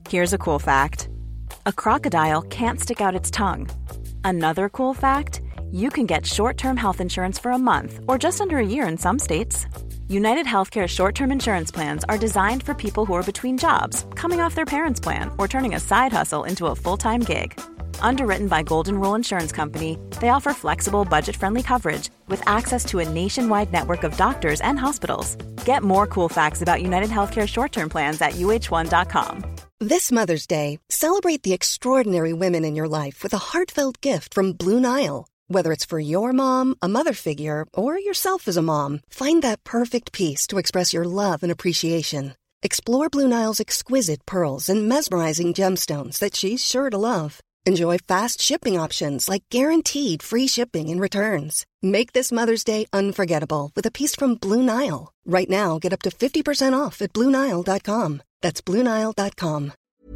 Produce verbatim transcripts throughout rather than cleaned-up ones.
Here's a cool fact. A crocodile can't stick out its tongue. Another cool fact, you can get short-term health insurance for a month or just under a year in some states. United Healthcare short-term insurance plans are designed for people who are between jobs, coming off their parents' plan, or turning a side hustle into a full-time gig. Underwritten by Golden Rule Insurance Company, they offer flexible, budget-friendly coverage with access to a nationwide network of doctors and hospitals. Get more cool facts about United Healthcare short-term plans at U H one dot com. This Mother's Day, celebrate the extraordinary women in your life with a heartfelt gift from Blue Nile. Whether it's for your mom, a mother figure, or yourself as a mom, find that perfect piece to express your love and appreciation. Explore Blue Nile's exquisite pearls and mesmerizing gemstones that she's sure to love. Enjoy fast shipping options like guaranteed free shipping and returns. Make this Mother's Day unforgettable with a piece from Blue Nile. Right now, get up to fifty percent off at Blue Nile dot com. That's Blue Nile dot com.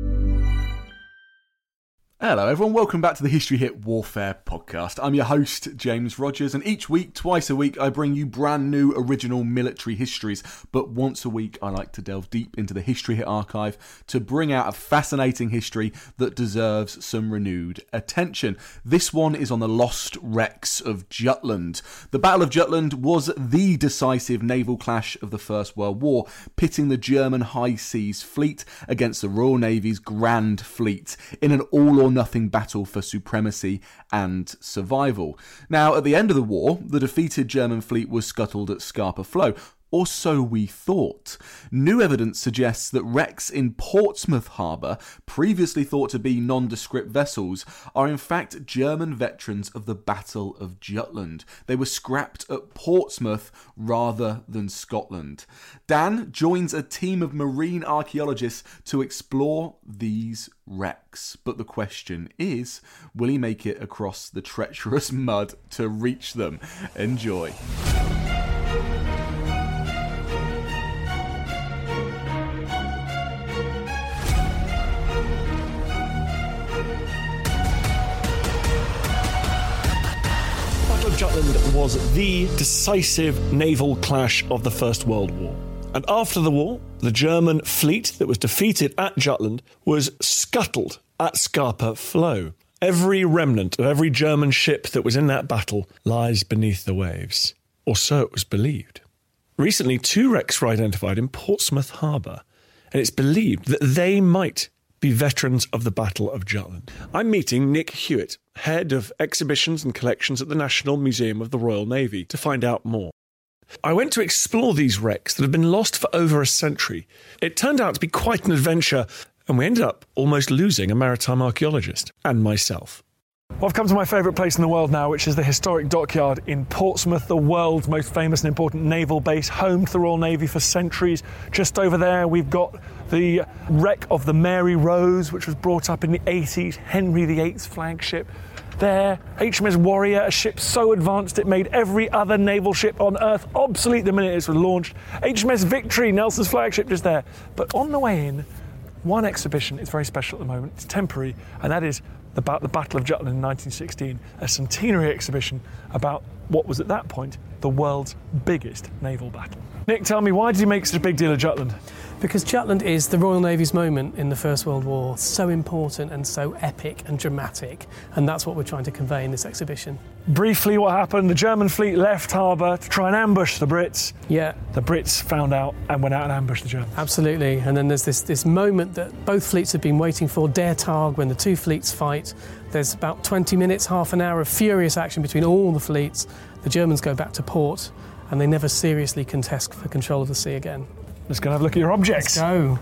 Hello everyone, welcome back to the History Hit Warfare podcast. I'm your host, James Rogers, and each week, twice a week, I bring you brand new original military histories. But once a week, I like to delve deep into the History Hit archive to bring out a fascinating history that deserves some renewed attention. This one is on the lost wrecks of Jutland. The Battle of Jutland was the decisive naval clash of the First World War, pitting the German High Seas Fleet against the Royal Navy's Grand Fleet in an all or nothing battle for supremacy and survival. Now, at the end of the war, the defeated German fleet was scuttled at Scapa Flow, or so we thought. New evidence suggests that wrecks in Portsmouth Harbour, previously thought to be nondescript vessels, are in fact German veterans of the Battle of Jutland. They were scrapped at Portsmouth rather than Scotland. Dan joins a team of marine archaeologists to explore these wrecks. But the question is, will he make it across the treacherous mud to reach them? Enjoy. Jutland was the decisive naval clash of the First World War. And after the war, the German fleet that was defeated at Jutland was scuttled at Scapa Flow. Every remnant of every German ship that was in that battle lies beneath the waves. Or so it was believed. Recently, two wrecks were identified in Portsmouth Harbour, and it's believed that they might be veterans of the Battle of Jutland. I'm meeting Nick Hewitt, head of exhibitions and collections at the National Museum of the Royal Navy, to find out more. I went to explore these wrecks that have been lost for over a century. It turned out to be quite an adventure, and we ended up almost losing a maritime archaeologist and myself. Well, I've come to my favourite place in the world now, which is the historic dockyard in Portsmouth, the world's most famous and important naval base, home to the Royal Navy for centuries. Just over there, we've got the wreck of the Mary Rose, which was brought up in the eighties, Henry the eighth's flagship. There, H M S Warrior, a ship so advanced it made every other naval ship on Earth obsolete the minute it was launched. H M S Victory, Nelson's flagship, just there. But on the way in, one exhibition is very special at the moment. It's temporary, and that is about the Battle of Jutland in nineteen sixteen, a centenary exhibition about what was at that point the world's biggest naval battle. Nick, tell me, why did you make such a big deal of Jutland? Because Jutland is the Royal Navy's moment in the First World War. It's so important and so epic and dramatic, and that's what we're trying to convey in this exhibition. Briefly, what happened? The German fleet left harbour to try and ambush the Brits. Yeah. The Brits found out and went out and ambushed the Germans. Absolutely, and then there's this, this moment that both fleets have been waiting for, Der Tag, when the two fleets fight. There's about twenty minutes, half an hour of furious action between all the fleets. The Germans go back to port, and they never seriously contest for control of the sea again. Let's go and have a look at your objects. Let's go.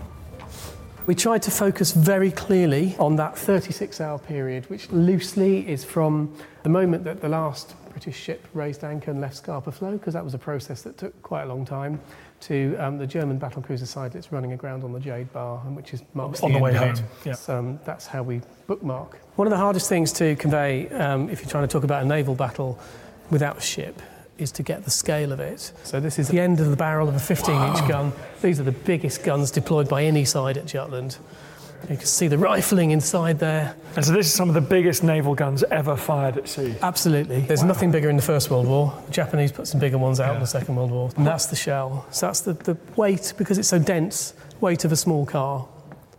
We tried to focus very clearly on that thirty-six hour period, which loosely is from the moment that the last British ship raised anchor and left Scapa Flow, because that was a process that took quite a long time, to um, the German battlecruiser Seydlitz running aground on the Jade Bar, and which is marks on the, the way end home. Yeah. So, um, that's how we bookmark. One of the hardest things to convey, um, if you're trying to talk about a naval battle without a ship, is to get the scale of it. So this is the end of the barrel of a fifteen inch wow. gun. These are the biggest guns deployed by any side at Jutland. You can see the rifling inside there. And so this is some of the biggest naval guns ever fired at sea? Absolutely. There's wow. nothing bigger in the First World War. The Japanese put some bigger ones out yeah. in the Second World War. And that's the shell. So that's the, the weight, because it's so dense, weight of a small car.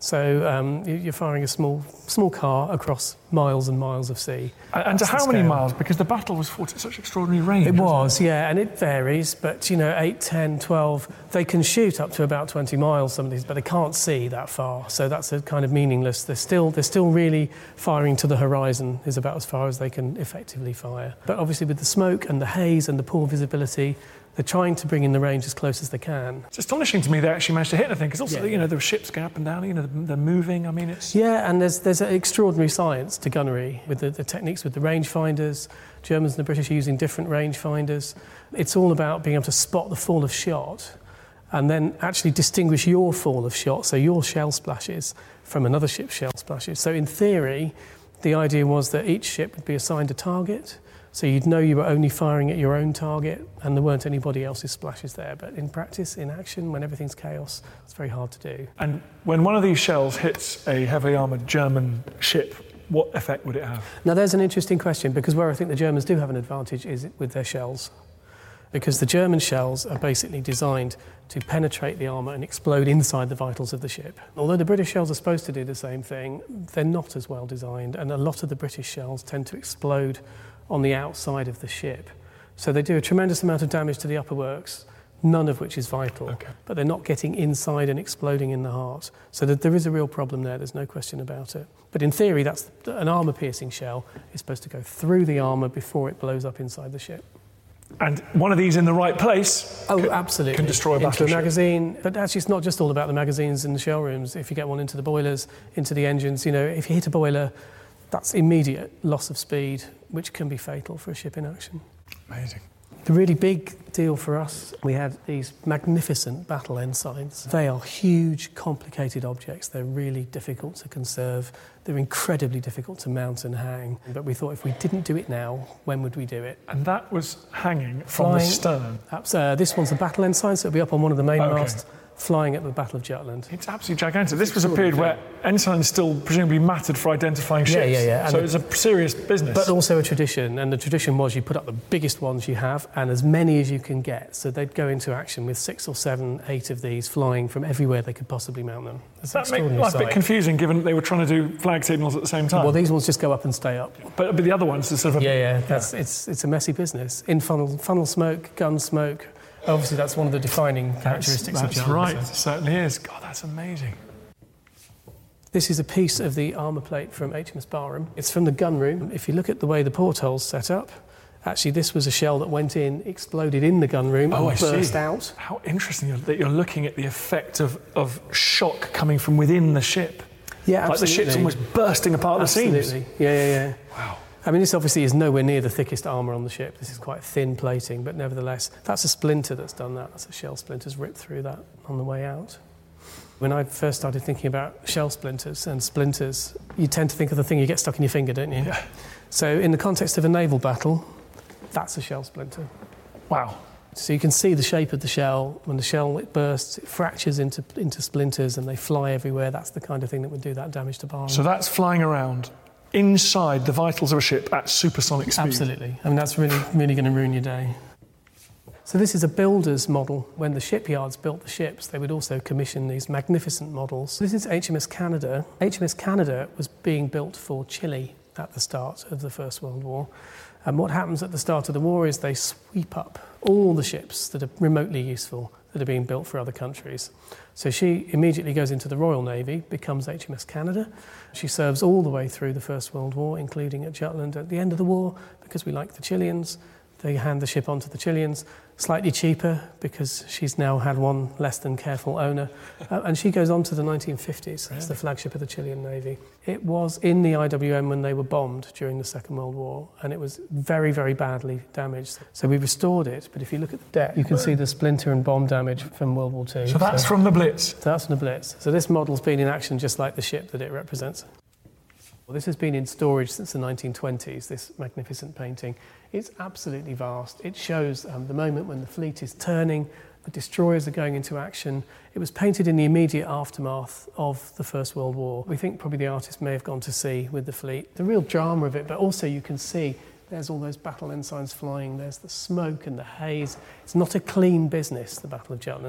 So um, you're firing a small small car across miles and miles of sea. And, and to how many miles? Because the battle was fought at such extraordinary range. It was, it? yeah, and it varies, but, you know, eight, ten, twelve, they can shoot up to about twenty miles, some of these, but they can't see that far, so that's a kind of meaningless. They're still, they're still really firing to the horizon, is about as far as they can effectively fire. But obviously with the smoke and the haze and the poor visibility, they're trying to bring in the range as close as they can. It's astonishing to me they actually managed to hit anything, because also, yeah. you know, there were ships going up and down, you know, they're moving, I mean, it's... Yeah, and there's there's an extraordinary science to gunnery, with the, the techniques with the rangefinders. Germans and the British are using different rangefinders. It's all about being able to spot the fall of shot and then actually distinguish your fall of shot, so your shell splashes, from another ship's shell splashes. So in theory, the idea was that each ship would be assigned a target, so you'd know you were only firing at your own target and there weren't anybody else's splashes there. But in practice, in action, when everything's chaos, it's very hard to do. And when one of these shells hits a heavily armoured German ship, what effect would it have? Now there's an interesting question, because where I think the Germans do have an advantage is with their shells. Because the German shells are basically designed to penetrate the armour and explode inside the vitals of the ship. Although the British shells are supposed to do the same thing, they're not as well designed, and a lot of the British shells tend to explode on the outside of the ship. So they do a tremendous amount of damage to the upper works, none of which is vital, okay. but they're not getting inside and exploding in the heart. So that there is a real problem there, there's no question about it. But in theory, that's an armour-piercing shell is supposed to go through the armour before it blows up inside the ship. And one of these in the right place oh, can, absolutely. can destroy a battleship. Into a magazine. But actually, it's not just all about the magazines and the shell rooms. If you get one into the boilers, into the engines, you know, if you hit a boiler, that's immediate loss of speed, which can be fatal for a ship in action. Amazing. The really big deal for us, we had these magnificent battle ensigns. They are huge, complicated objects. They're really difficult to conserve. They're incredibly difficult to mount and hang. But we thought if we didn't do it now, when would we do it? And that was hanging from Flying, the stern? Uh, this one's a battle ensign, so it'll be up on one of the main okay. masts, flying at the Battle of Jutland. It's absolutely gigantic. This was a period where ensigns still presumably mattered for identifying ships. Yeah, yeah, yeah. So and it's a serious business. But also a tradition, and the tradition was you put up the biggest ones you have and as many as you can get. So they'd go into action with six or seven, eight of these flying from everywhere they could possibly mount them. It's that makes life a bit confusing, given that they were trying to do flag signals at the same time. Well, these ones just go up and stay up. But, but the other ones are sort of... A, yeah, yeah, that's, yeah. It's, it's a messy business. In funnel, funnel smoke, gun smoke. Obviously, that's one of the defining characteristics that's, of Jutland. That's right, it certainly is. God, that's amazing. This is a piece of the armour plate from H M S Barham. It's from the gun room. If you look at the way the porthole's set up, actually this was a shell that went in, exploded in the gun room oh, and I burst see. out. How interesting that you're looking at the effect of, of shock coming from within the ship. Yeah, absolutely. Like the ship's almost bursting apart absolutely. the seams. Yeah, yeah, yeah. Wow. I mean, this obviously is nowhere near the thickest armour on the ship. This is quite thin plating, but nevertheless, that's a splinter that's done that. That's a shell splinter's ripped through that on the way out. When I first started thinking about shell splinters and splinters, you tend to think of the thing you get stuck in your finger, don't you? Yeah. So in the context of a naval battle, that's a shell splinter. Wow. So you can see the shape of the shell. When the shell it bursts, it fractures into, into splinters and they fly everywhere. That's the kind of thing that would do that damage to Barham. So that's flying around inside the vitals of a ship at supersonic speed. Absolutely. I mean, that's really, really going to ruin your day. So this is a builder's model. When the shipyards built the ships, they would also commission these magnificent models. This is H M S Canada. H M S Canada was being built for Chile at the start of the First World War. And what happens at the start of the war is they sweep up all the ships that are remotely useful that are being built for other countries. So she immediately goes into the Royal Navy, becomes H M S Canada. She serves all the way through the First World War, including at Jutland. At the end of the war, because we like the Chileans, they hand the ship on to the Chileans, slightly cheaper because she's now had one less than careful owner. Uh, and she goes on to the nineteen fifties as the flagship of the Chilean Navy. It was in the I W M when they were bombed during the Second World War, and it was very, very badly damaged. So we restored it, but if you look at the deck, you can see the splinter and bomb damage from World War Two. So that's so, from the Blitz? So that's from the Blitz. So this model's been in action just like the ship that it represents. Well, this has been in storage since the nineteen twenties, this magnificent painting. It's absolutely vast. It shows um, the moment when the fleet is turning, the destroyers are going into action. It was painted in the immediate aftermath of the First World War. We think probably the artist may have gone to sea with the fleet. The real drama of it, but also you can see there's all those battle ensigns flying, there's the smoke and the haze. It's not a clean business, the Battle of Jutland.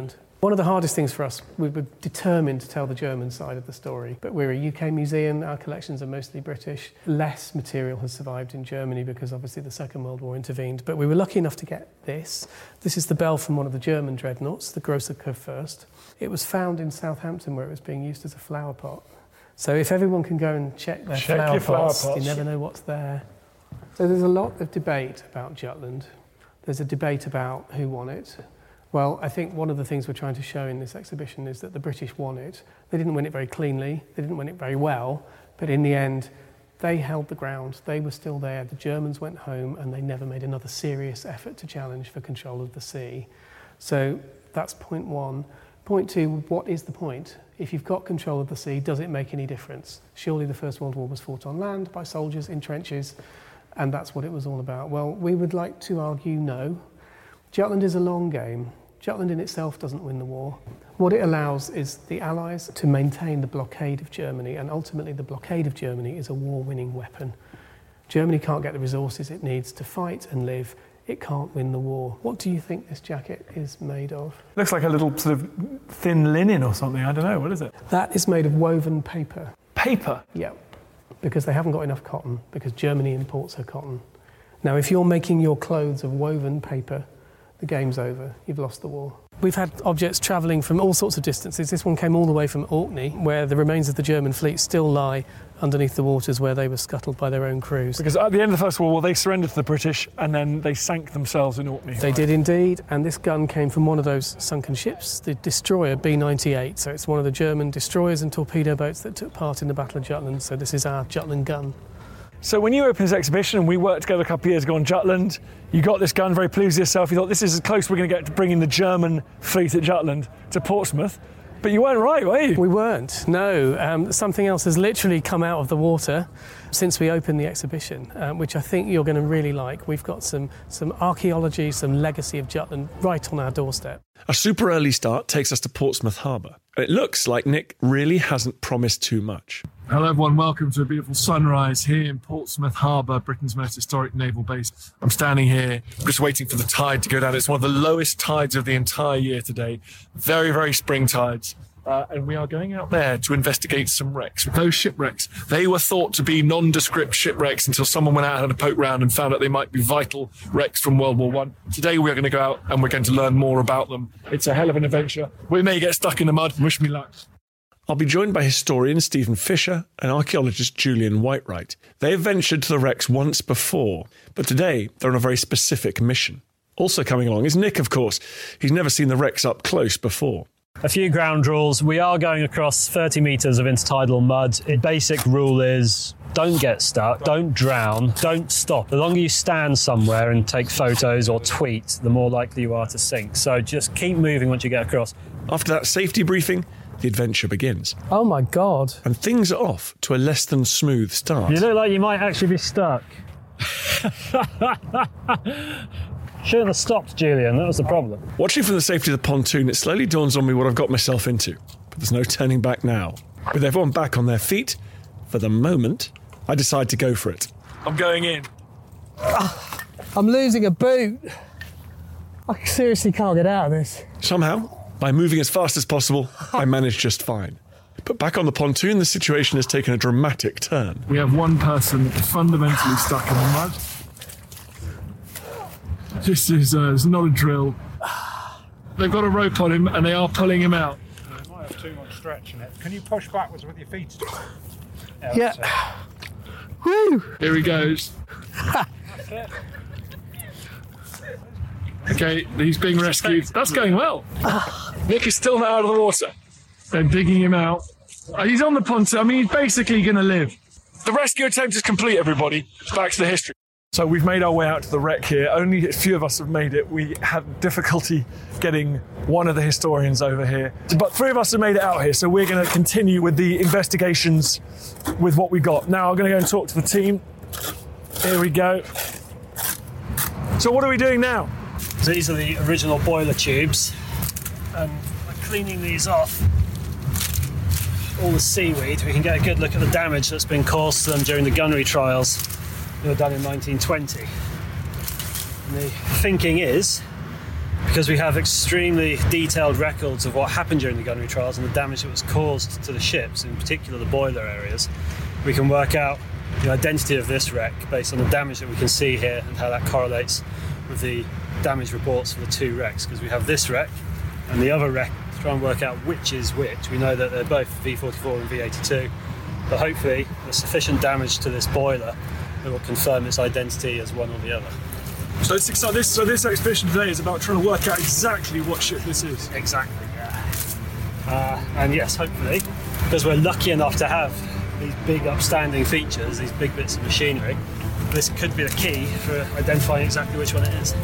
One of the hardest things for us, we were determined to tell the German side of the story, but we're a U K museum, our collections are mostly British. Less material has survived in Germany because obviously the Second World War intervened, but we were lucky enough to get this. This is the bell from one of the German dreadnoughts, the Großer Kurfürst. It was found in Southampton where it was being used as a flower pot. So if everyone can go and check their check flower, flower pots, pots, you never know what's there. So there's a lot of debate about Jutland. There's a debate about who won it. Well, I think one of the things we're trying to show in this exhibition is that the British won it. They didn't win it very cleanly, they didn't win it very well, but in the end, they held the ground. They were still there. The Germans went home and they never made another serious effort to challenge for control of the sea. So that's point one. Point two, what is the point? If you've got control of the sea, does it make any difference? Surely the First World War was fought on land by soldiers in trenches, and that's what it was all about. Well, we would like to argue no. Jutland is a long game. Jutland in itself doesn't win the war. What it allows is the Allies to maintain the blockade of Germany, and ultimately the blockade of Germany is a war-winning weapon. Germany can't get the resources it needs to fight and live. It can't win the war. What do you think this jacket is made of? Looks like a little sort of thin linen or something. I don't know. What is it? That is made of woven paper. Paper? Yeah, because they haven't got enough cotton, because Germany imports her cotton. Now, if you're making your clothes of woven paper, the game's over. You've lost the war. We've had objects travelling from all sorts of distances. This one came all the way from Orkney, where the remains of the German fleet still lie underneath the waters where they were scuttled by their own crews. Because at the end of the First World War, they surrendered to the British and then they sank themselves in Orkney. They did indeed, and this gun came from one of those sunken ships, the destroyer B ninety-eight. So it's one of the German destroyers and torpedo boats that took part in the Battle of Jutland. So this is our Jutland gun. So when you opened this exhibition, and we worked together a couple of years ago on Jutland, you got this gun, very pleased with yourself. You thought, this is as close we're going to get to bringing the German fleet at Jutland to Portsmouth. But you weren't right, were you? We weren't, no. Um, something else has literally come out of the water since we opened the exhibition, um, which I think you're going to really like. We've got some, some archaeology, some legacy of Jutland right on our doorstep. A super early start takes us to Portsmouth Harbour. It looks like Nick really hasn't promised too much. Hello everyone, welcome to a beautiful sunrise here in Portsmouth Harbour, Britain's most historic naval base. I'm standing here, just waiting for the tide to go down. It's one of the lowest tides of the entire year today. Very, very spring tides. Uh, and we are going out there to investigate some wrecks. Those shipwrecks, they were thought to be nondescript shipwrecks until someone went out and had a poke round and found out they might be vital wrecks from World War One. Today we are going to go out and we're going to learn more about them. It's a hell of an adventure. We may get stuck in the mud. Wish me luck. I'll be joined by historian Stephen Fisher and archaeologist Julian Whitewright. They have ventured to the wrecks once before, but today they're on a very specific mission. Also coming along is Nick, of course. He's never seen the wrecks up close before. A few ground rules. We are going across thirty metres of intertidal mud. The basic rule is don't get stuck, don't drown, don't stop. The longer you stand somewhere and take photos or tweet, the more likely you are to sink. So just keep moving once you get across. After that safety briefing, the adventure begins. Oh my God. And things are off to a less than smooth start. You look like you might actually be stuck. Shouldn't have stopped, Julian. That was the problem. Watching from the safety of the pontoon, it slowly dawns on me what I've got myself into. But there's no turning back now. With everyone back on their feet, for the moment, I decide to go for it. I'm going in. I'm losing a boot. I seriously can't get out of this. Somehow, by moving as fast as possible, I manage just fine. But back on the pontoon, the situation has taken a dramatic turn. We have one person fundamentally stuck in the mud. This is uh, it's not a drill. They've got a rope on him and they are pulling him out. It might have too much stretch in it. Can you push backwards with your feet? Yeah. Yeah. Woo! Here he goes. Okay, he's being rescued. That's going well. Nick is still not out of the water. They're digging him out. Uh, He's on the pontoon. I mean, he's basically going to live. The rescue attempt is complete, everybody. Back to the history. So we've made our way out to the wreck here. Only a few of us have made it. We had difficulty getting one of the historians over here. But three of us have made it out here, so we're going to continue with the investigations with what we got. Now I'm going to go and talk to the team. Here we go. So what are we doing now? These are the original boiler tubes. And by cleaning these off, all the seaweed, we can get a good look at the damage that's been caused to them during the gunnery trials. They were done in nineteen twenty. And the thinking is, because we have extremely detailed records of what happened during the gunnery trials and the damage that was caused to the ships, in particular the boiler areas, we can work out the identity of this wreck based on the damage that we can see here and how that correlates with the damage reports for the two wrecks, because we have this wreck and the other wreck to try and work out which is which. We know that they're both V forty-four and V eighty-two, but hopefully there's sufficient damage to this boiler that will confirm its identity as one or the other. So, it's, so, this, so this expedition today is about trying to work out exactly what ship this is. Exactly, yeah. Uh, and yes, hopefully, because we're lucky enough to have these big upstanding features, these big bits of machinery, this could be the key for identifying exactly which one it is.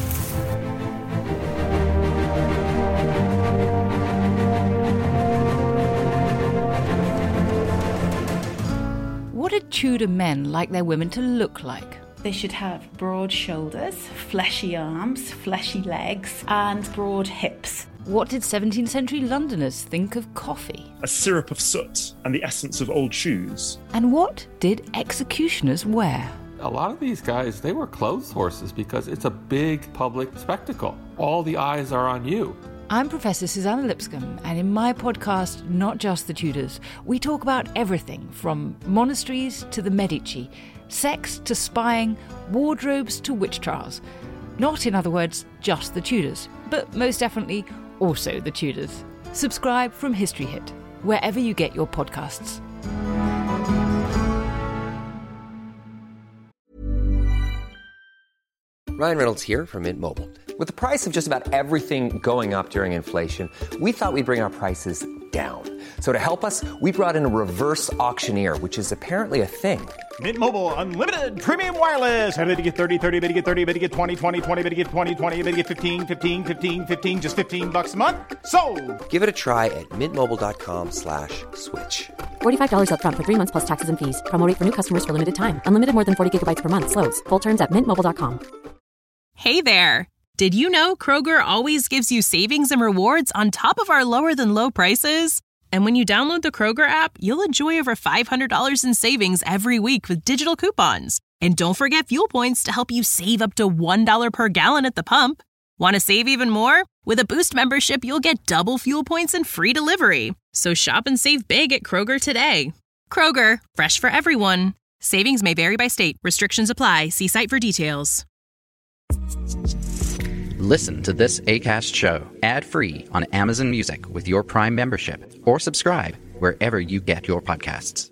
What did Tudor men like their women to look like? They should have broad shoulders, fleshy arms, fleshy legs, and broad hips. What did seventeenth century Londoners think of coffee? A syrup of soot and the essence of old shoes. And what did executioners wear? A lot of these guys, they were clothes horses because it's a big public spectacle. All the eyes are on you. I'm Professor Susanna Lipscomb, and in my podcast, Not Just the Tudors, we talk about everything from monasteries to the Medici, sex to spying, wardrobes to witch trials. Not, in other words, just the Tudors, but most definitely also the Tudors. Subscribe from History Hit, wherever you get your podcasts. Ryan Reynolds here from Mint Mobile. With the price of just about everything going up during inflation, we thought we'd bring our prices down. So to help us, we brought in a reverse auctioneer, which is apparently a thing. Mint Mobile Unlimited Premium Wireless. How to get thirty, thirty, how to get thirty, how to get twenty, twenty, twenty, how to get twenty, twenty, how to get fifteen, fifteen, fifteen, fifteen, just fifteen bucks a month? Sold! Give it a try at mintmobile.com slash switch. forty-five dollars up front for three months plus taxes and fees. Promo rate for new customers for limited time. Unlimited more than forty gigabytes per month. Slows full terms at mint mobile dot com. Hey there. Did you know Kroger always gives you savings and rewards on top of our lower than low prices? And when you download the Kroger app, you'll enjoy over five hundred dollars in savings every week with digital coupons. And don't forget fuel points to help you save up to one dollar per gallon at the pump. Want to save even more? With a Boost membership, you'll get double fuel points and free delivery. So shop and save big at Kroger today. Kroger, fresh for everyone. Savings may vary by state. Restrictions apply. See site for details. Listen to this Acast show ad-free on Amazon Music with your Prime membership, or subscribe wherever you get your podcasts.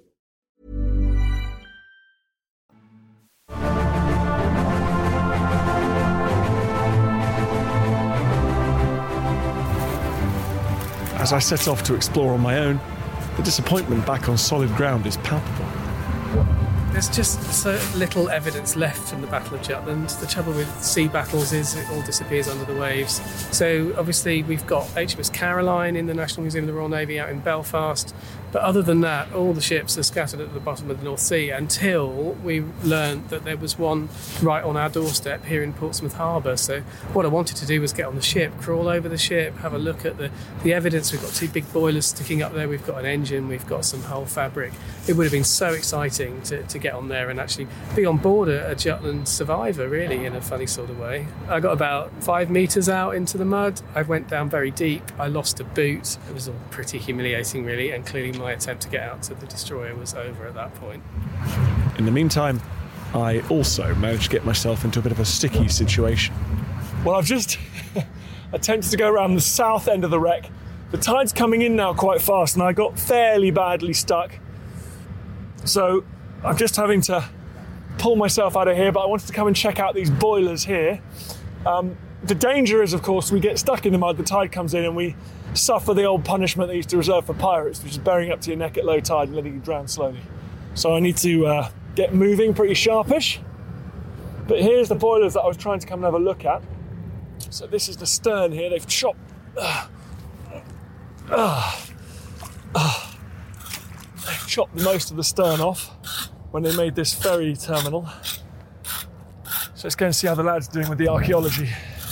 As I set off to explore on my own, the disappointment back on solid ground is palpable. There's just so little evidence left from the Battle of Jutland. The trouble with sea battles is it all disappears under the waves. So obviously we've got H M S Caroline in the National Museum of the Royal Navy out in Belfast. But other than that, all the ships are scattered at the bottom of the North Sea until we learned that there was one right on our doorstep here in Portsmouth Harbour. So what I wanted to do was get on the ship, crawl over the ship, have a look at the, the evidence. We've got two big boilers sticking up there. We've got an engine. We've got some hull fabric. It would have been so exciting to, to get on there and actually be on board a, a Jutland survivor, really, in a funny sort of way. I got about five metres out into the mud. I went down very deep. I lost a boot. It was all pretty humiliating, really, and clearly my attempt to get out to the destroyer was over at that point. In the meantime, I also managed to get myself into a bit of a sticky situation. Well, I've just attempted to go around the south end of the wreck. The tide's coming in now quite fast and I got fairly badly stuck. So I'm just having to pull myself out of here, but I wanted to come and check out these boilers here. Um, the danger is, of course, we get stuck in the mud, the tide comes in and we suffer the old punishment they used to reserve for pirates, which is bearing up to your neck at low tide and letting you drown slowly. So I need to uh, get moving pretty sharpish. But here's the boilers that I was trying to come and have a look at. So this is the stern here. They've chopped... Uh, uh, uh, they've chopped most of the stern off when they made this ferry terminal. So let's go and see how the lads are doing with the archaeology.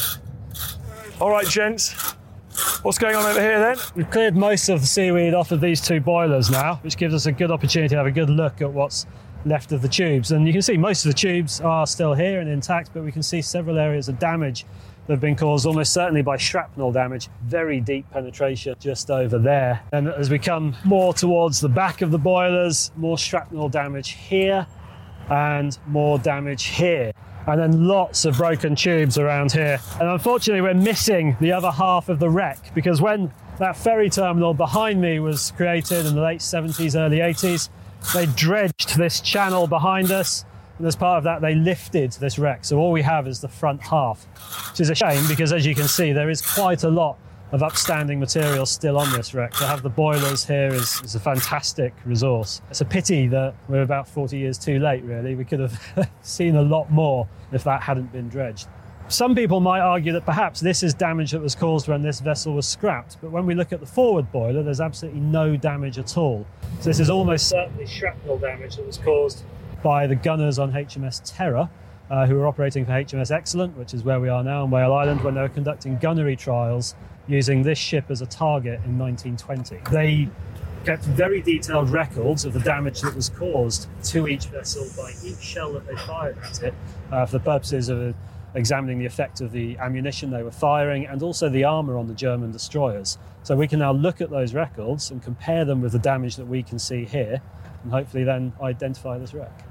All right, gents. What's going on over here then? We've cleared most of the seaweed off of these two boilers now, which gives us a good opportunity to have a good look at what's left of the tubes. And you can see most of the tubes are still here and intact, but we can see several areas of damage They've been caused almost certainly by shrapnel damage, very deep penetration just over there. And as we come more towards the back of the boilers, more shrapnel damage here and more damage here. And then lots of broken tubes around here. And unfortunately, we're missing the other half of the wreck, because when that ferry terminal behind me was created in the late seventies, early eighties, they dredged this channel behind us. And as part of that, they lifted this wreck. So all we have is the front half, which is a shame because, as you can see, there is quite a lot of upstanding material still on this wreck. To have the boilers here is, is a fantastic resource. It's a pity that we're about forty years too late, really. We could have seen a lot more if that hadn't been dredged. Some people might argue that perhaps this is damage that was caused when this vessel was scrapped, but when we look at the forward boiler, there's absolutely no damage at all. So this is almost certainly shrapnel damage that was caused by the gunners on H M S Terror, uh, who were operating for H M S Excellent, which is where we are now on Whale Island, when they were conducting gunnery trials using this ship as a target in nineteen twenty. They kept very detailed records of the damage that was caused to each vessel by each shell that they fired at it, uh, for the purposes of examining the effect of the ammunition they were firing and also the armour on the German destroyers. So we can now look at those records and compare them with the damage that we can see here, and hopefully then identify this wreck.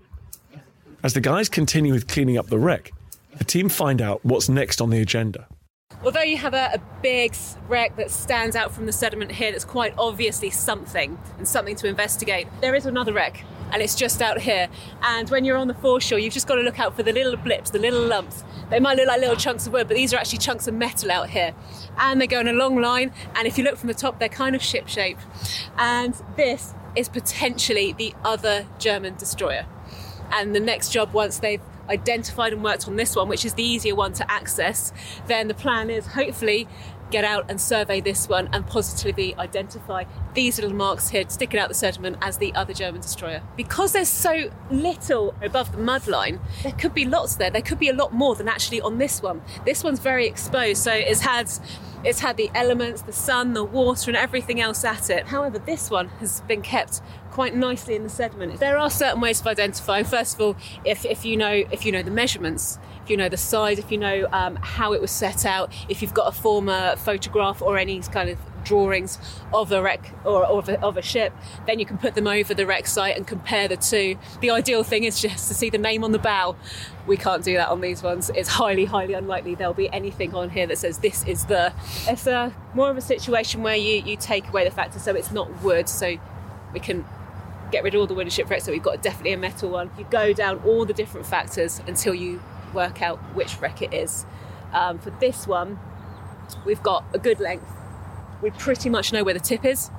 As the guys continue with cleaning up the wreck, the team find out what's next on the agenda. Although you have a, a big wreck that stands out from the sediment here that's quite obviously something and something to investigate, there is another wreck, and it's just out here. And when you're on the foreshore, you've just got to look out for the little blips, the little lumps. They might look like little chunks of wood, but these are actually chunks of metal out here. And they go in a long line, and if you look from the top, they're kind of ship-shaped. And this is potentially the other German destroyer. And the next job, once they've identified and worked on this one, which is the easier one to access, then the plan is hopefully get out and survey this one and positively identify these little marks here sticking out the sediment as the other German destroyer. Because there's so little above the mud line, there could be lots there. There could be a lot more than actually on this one. This one's very exposed, so it's had it's had the elements, the sun, the water and everything else at it. However, this one has been kept quite nicely in the sediment. There are certain ways of identifying. First of all, if, if you know if you know the measurements, if you know the size, if you know um, how it was set out, if you've got a former photograph or any kind of drawings of a wreck or, or of, a, of a ship, then you can put them over the wreck site and compare the two. The ideal thing is just to see the name on the bow. We can't do that on these ones. It's highly, highly unlikely there'll be anything on here that says this is the... It's a, more of a situation where you, you take away the factor, so it's not wood, so we can get rid of all the wooden shipwrecks, so we've got definitely a metal one. You go down all the different factors until you work out which wreck it is. Um, for this one, we've got a good length. We pretty much know where the tip is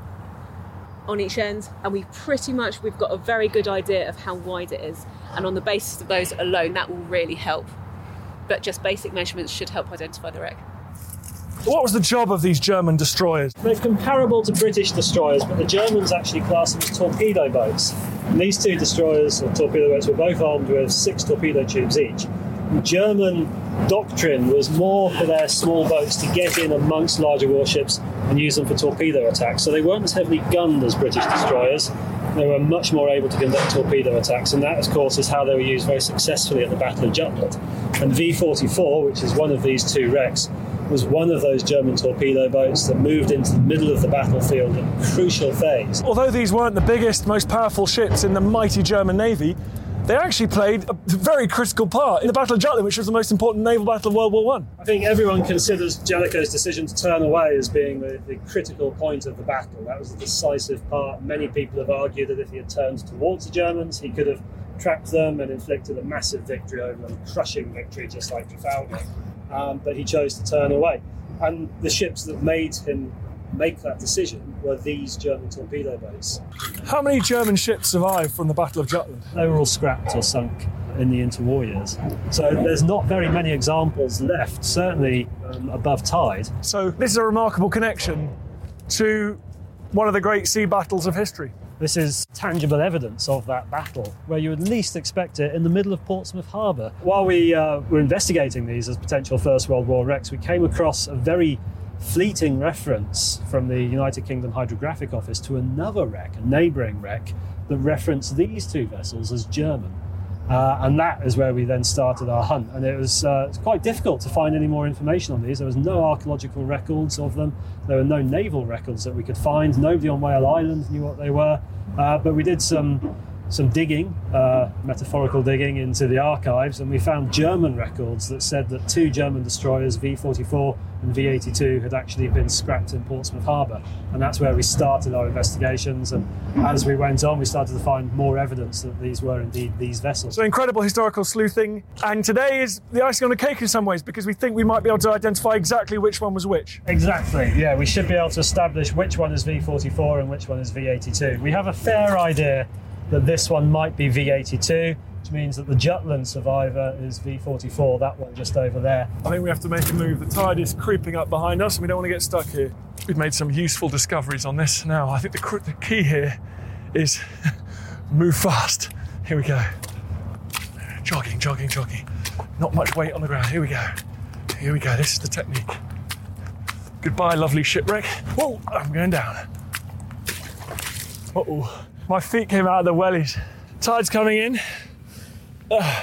on each end, and we pretty much, we've got a very good idea of how wide it is. And on the basis of those alone, that will really help. But just basic measurements should help identify the wreck. What was the job of these German destroyers? They're comparable to British destroyers, but the Germans actually class them as torpedo boats. And these two destroyers, or torpedo boats, were both armed with six torpedo tubes each. The German doctrine was more for their small boats to get in amongst larger warships and use them for torpedo attacks. So they weren't as heavily gunned as British destroyers. They were much more able to conduct torpedo attacks, and that, of course, is how they were used very successfully at the Battle of Jutland. And V forty-four, which is one of these two wrecks, was one of those German torpedo boats that moved into the middle of the battlefield at a crucial phase. Although these weren't the biggest, most powerful ships in the mighty German Navy, they actually played a very critical part in the Battle of Jutland, which was the most important naval battle of World War One. I think everyone considers Jellicoe's decision to turn away as being the, the critical point of the battle. That was the decisive part. Many people have argued that if he had turned towards the Germans, he could have trapped them and inflicted a massive victory over them, a crushing victory just like Trafalgar. Um, but he chose to turn away. And the ships that made him make that decision were these German torpedo boats. How many German ships survived from the Battle of Jutland? They were all scrapped or sunk in the interwar years. So there's not very many examples left, certainly um, above tide. So this is a remarkable connection to one of the great sea battles of history. This is tangible evidence of that battle, where you would least expect it in the middle of Portsmouth Harbour. While we uh, were investigating these as potential First World War wrecks, we came across a very fleeting reference from the United Kingdom Hydrographic Office to another wreck, a neighbouring wreck, that referenced these two vessels as German. Uh, and that is where we then started our hunt. And it was uh, it's quite difficult to find any more information on these. There was no archaeological records of them. There were no naval records that we could find. Nobody on Whale Island knew what they were. Uh, but we did some some digging, uh, metaphorical digging into the archives, and we found German records that said that two German destroyers, V forty-four and V eighty-two, had actually been scrapped in Portsmouth Harbour. And that's where we started our investigations. And as we went on, we started to find more evidence that these were indeed these vessels. So incredible historical sleuthing. And today is the icing on the cake in some ways, because we think we might be able to identify exactly which one was which. Exactly, yeah. We should be able to establish which one is V forty-four and which one is V eighty-two. We have a fair idea that this one might be V eighty-two, which means that the Jutland survivor is V forty-four, that one just over there. I think we have to make a move. The tide is creeping up behind us and we don't want to get stuck here. We've made some useful discoveries on this. Now, I think the, the key here is move fast. Here we go. Jogging, jogging, jogging. Not much weight on the ground. Here we go. Here we go. This is the technique. Goodbye, lovely shipwreck. Whoa, I'm going down. Uh-oh. My feet came out of the wellies. Tide's coming in. Uh.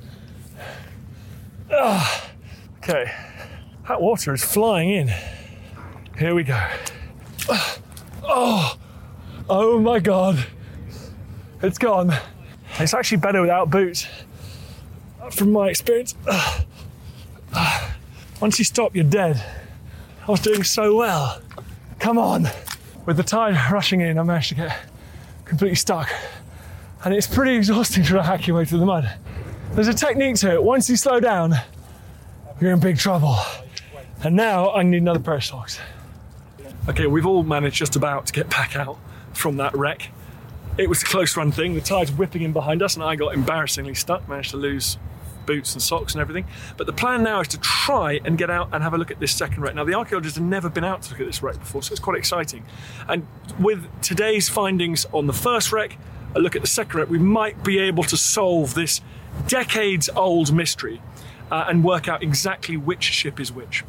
Uh. Okay, that water is flying in. Here we go. Uh. Oh, oh my God. It's gone. It's actually better without boots, from my experience. Uh. Uh. Once you stop, you're dead. I was doing so well. Come on. With the tide rushing in, I managed to get completely stuck. And it's pretty exhausting trying to hack your way through the mud. There's a technique to it. Once you slow down, you're in big trouble. And now I need another pair of socks. Okay, we've all managed just about to get back out from that wreck. It was a close run thing. The tide's whipping in behind us and I got embarrassingly stuck, managed to lose boots and socks and everything. But the plan now is to try and get out and have a look at this second wreck. Now, the archaeologists have never been out to look at this wreck before, so it's quite exciting. And with today's findings on the first wreck, a look at the second wreck, we might be able to solve this decades-old mystery uh, and work out exactly which ship is which.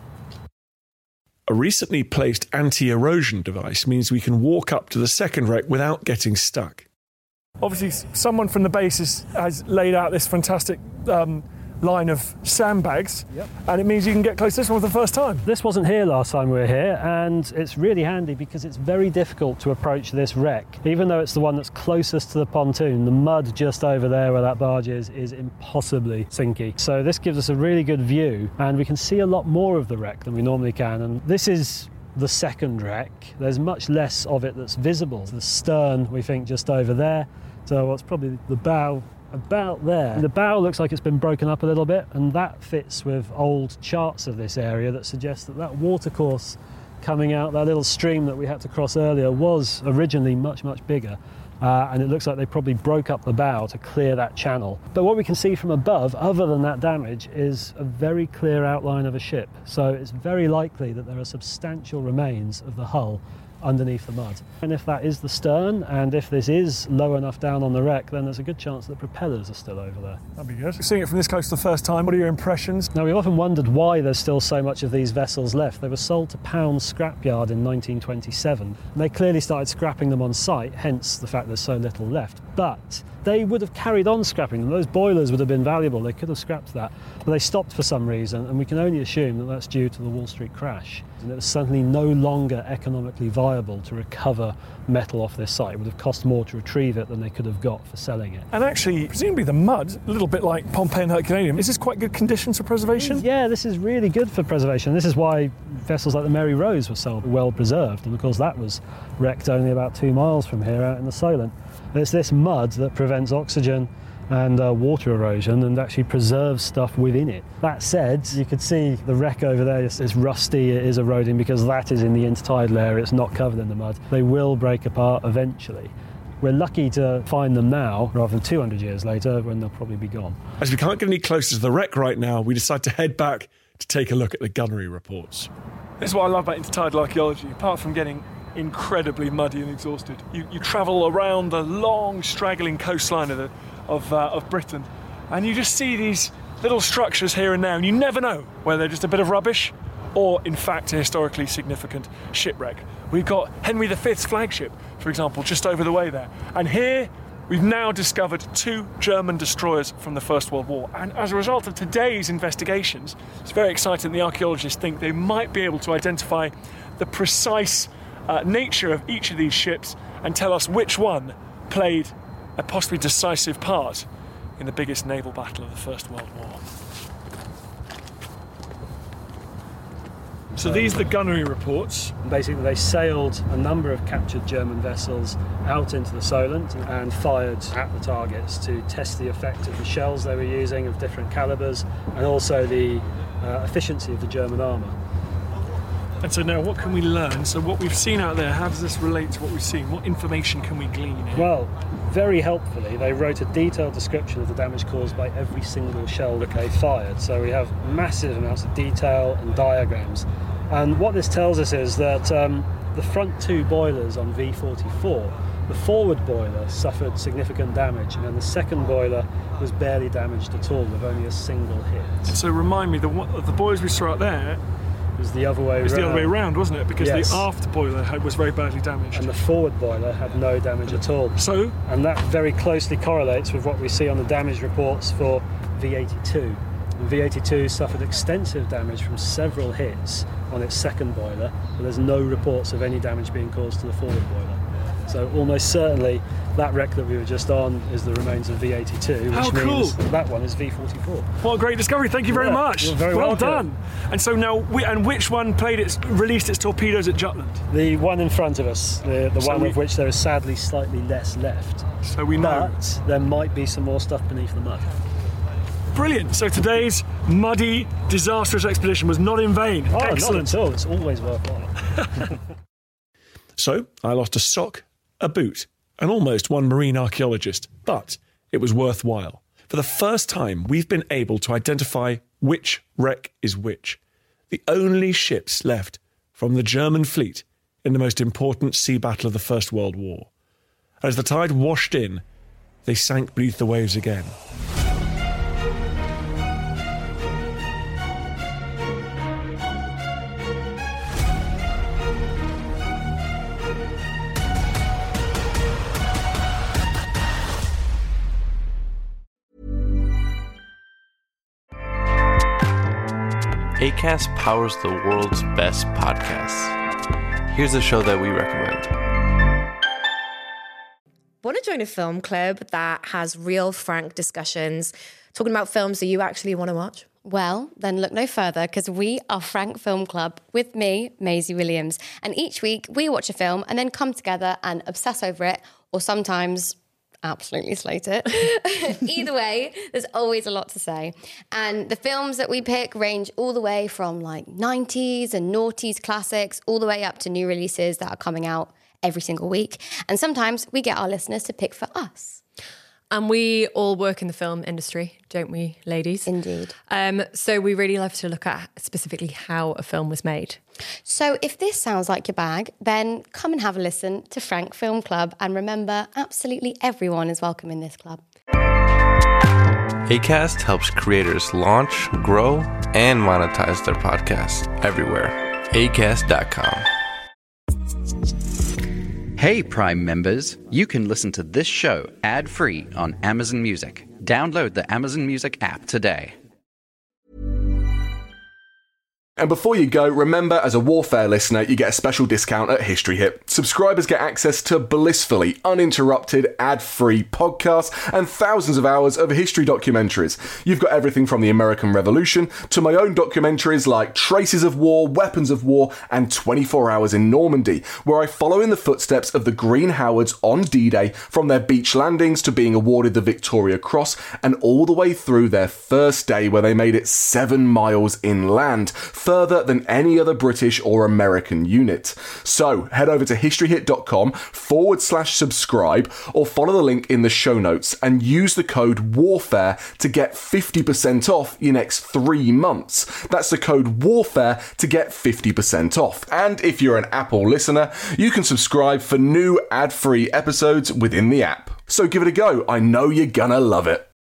A recently placed anti-erosion device means we can walk up to the second wreck without getting stuck. Obviously, someone from the base has, has laid out this fantastic um, line of sandbags, yep. And it means you can get close to this one for the first time. This wasn't here last time we were here, and it's really handy because it's very difficult to approach this wreck. Even though it's the one that's closest to the pontoon, the mud just over there where that barge is is impossibly sinky. So this gives us a really good view, and we can see a lot more of the wreck than we normally can. And this is the second wreck. There's much less of it that's visible. The stern, we think, just over there. So what's probably the bow about there. The bow looks like it's been broken up a little bit, and that fits with old charts of this area that suggest that that watercourse coming out, that little stream that we had to cross earlier, was originally much, much bigger. Uh, and it looks like they probably broke up the bow to clear that channel. But what we can see from above, other than that damage, is a very clear outline of a ship. So it's very likely that there are substantial remains of the hull underneath the mud. And if that is the stern, and if this is low enough down on the wreck, then there's a good chance that propellers are still over there. That'd be good. Seeing it from this close the first time, what are your impressions? Now, we've often wondered why there's still so much of these vessels left. They were sold to Pound's scrapyard in nineteen twenty-seven, and they clearly started scrapping them on site, hence the fact there's so little left. But they would have carried on scrapping them. Those boilers would have been valuable. They could have scrapped that. But they stopped for some reason, and we can only assume that that's due to the Wall Street crash. And it was certainly no longer economically viable to recover metal off this site. It would have cost more to retrieve it than they could have got for selling it. And actually, presumably the mud, a little bit like Pompeii and Herculaneum, is this quite good conditions for preservation? Yeah, this is really good for preservation. This is why vessels like the Mary Rose were so well preserved, and of course that was wrecked only about two miles from here out in the Solent. It's this mud that prevents oxygen and uh, water erosion and actually preserves stuff within it. That said, you could see the wreck over there is, is rusty, it is eroding because that is in the intertidal area, it's not covered in the mud. They will break apart eventually. We're lucky to find them now rather than two hundred years later when they'll probably be gone. As we can't get any closer to the wreck right now, we decide to head back to take a look at the gunnery reports. This is what I love about intertidal archaeology, apart from getting incredibly muddy and exhausted. You, you travel around the long straggling coastline of, the, of, uh, of Britain, and you just see these little structures here and there, and you never know whether they're just a bit of rubbish or in fact a historically significant shipwreck. We've got Henry the Fifth's flagship, for example, just over the way there, and here We've now discovered two German destroyers from the First World War, and as a result of today's investigations, it's very exciting. The archaeologists think they might be able to identify the precise uh, nature of each of these ships and tell us which one played a possibly decisive part in the biggest naval battle of the First World War. So these are the gunnery reports. Basically, they sailed a number of captured German vessels out into the Solent and fired at the targets to test the effect of the shells they were using of different calibers and also the uh, efficiency of the German armour. And so now what can we learn? So what we've seen out there, how does this relate to what we've seen? What information can we glean here? Well, very helpfully, they wrote a detailed description of the damage caused by every single shell that they fired. So we have massive amounts of detail and diagrams. And what this tells us is that um, the front two boilers on V forty-four, the forward boiler suffered significant damage, and then the second boiler was barely damaged at all, with only a single hit. So remind me, the, the boilers we saw out there, It was the other way it was around. the other way around, wasn't it? Because Yes. the aft boiler had, was very badly damaged. And the forward boiler had no damage at all. So? And that very closely correlates with what we see on the damage reports for V eighty-two. And V eighty-two suffered extensive damage from several hits on its second boiler, but there's no reports of any damage being caused to the forward boiler. So almost certainly that wreck that we were just on is the remains of V eighty-two, which How cool. means that one is V forty-four. What a great discovery! Thank you very Yeah, much. you're very well welcome. done. And so now, we, and which one played its released its torpedoes at Jutland? The one in front of us, the, the So one we- of which there is sadly slightly less left. So we know. But there might be some more stuff beneath the mud. Brilliant. So today's muddy, disastrous expedition was not in vain. Oh, Excellent. not at all. It's always worthwhile. So I lost a sock, a boot, and almost one marine archaeologist, but it was worthwhile. For the first time, we've been able to identify which wreck is which. The only ships left from the German fleet in the most important sea battle of the First World War. As the tide washed in, they sank beneath the waves again. Acast powers the world's best podcasts. Here's a show that we recommend. Want to join a film club that has real, frank discussions, talking about films that you actually want to watch? Well, then look no further, because we are Frank Film Club with me, Maisie Williams. And each week we watch a film and then come together and obsess over it, or sometimes absolutely slate it. Either way, there's always a lot to say. And the films that we pick range all the way from like nineties and noughties classics, all the way up to new releases that are coming out every single week. And sometimes we get our listeners to pick for us. And we all work in the film industry, don't we, ladies? Indeed. Um, so we really love to look at specifically how a film was made. So if this sounds like your bag, then come and have a listen to Frank Film Club. And remember, absolutely everyone is welcome in this club. Acast helps creators launch, grow, and monetize their podcasts everywhere. acast dot com. Hey, Prime members, you can listen to this show ad-free on Amazon Music. Download the Amazon Music app today. And before you go, remember, as a Warfare listener, you get a special discount at History Hit. Subscribers get access to blissfully uninterrupted, ad-free podcasts and thousands of hours of history documentaries. You've got everything from the American Revolution to my own documentaries like Traces of War, Weapons of War, and twenty-four hours in Normandy, where I follow in the footsteps of the Green Howards on D-Day, from their beach landings to being awarded the Victoria Cross, and all the way through their first day where they made it seven miles inland, further than any other British or American unit. So head over to historyhit.com forward slash subscribe or follow the link in the show notes and use the code WARFARE to get fifty percent off your next three months. That's the code WARFARE to get fifty percent off. And if you're an Apple listener, you can subscribe for new ad-free episodes within the app. So give it a go. I know you're gonna love it.